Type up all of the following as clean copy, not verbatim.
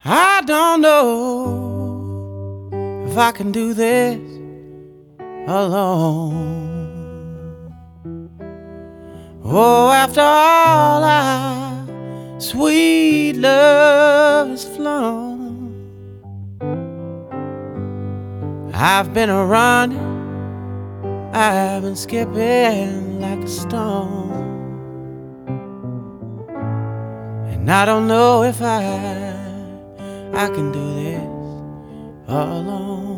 I don't know if I can do this alone. Oh, after all our sweet love has flown, I've been a running, I've been skipping like a stone, and I don't know if I can do this alone.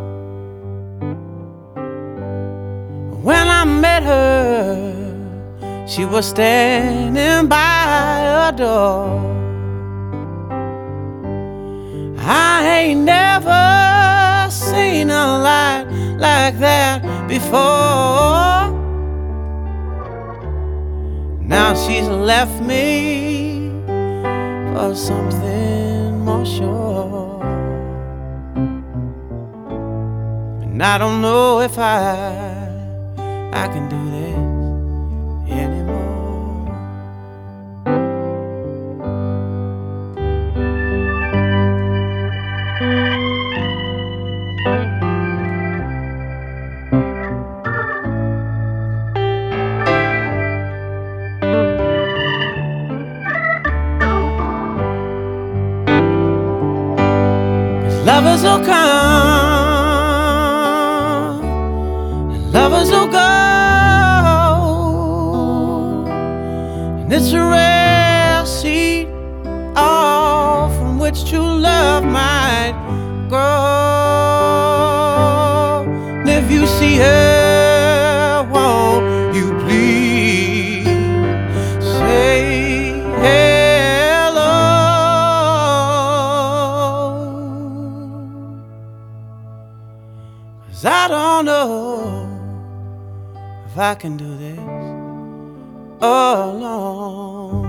When I met her, she was standing by a door. I ain't never seen a light like that before. Now she's left me for something more sure, and I don't know if I can do this anymore. 'Cause lovers will come and lovers will go, and it's a rare seed, all from which true love might grow. And if you see her, won't you please say hello? 'Cause I don't know if I can do this alone.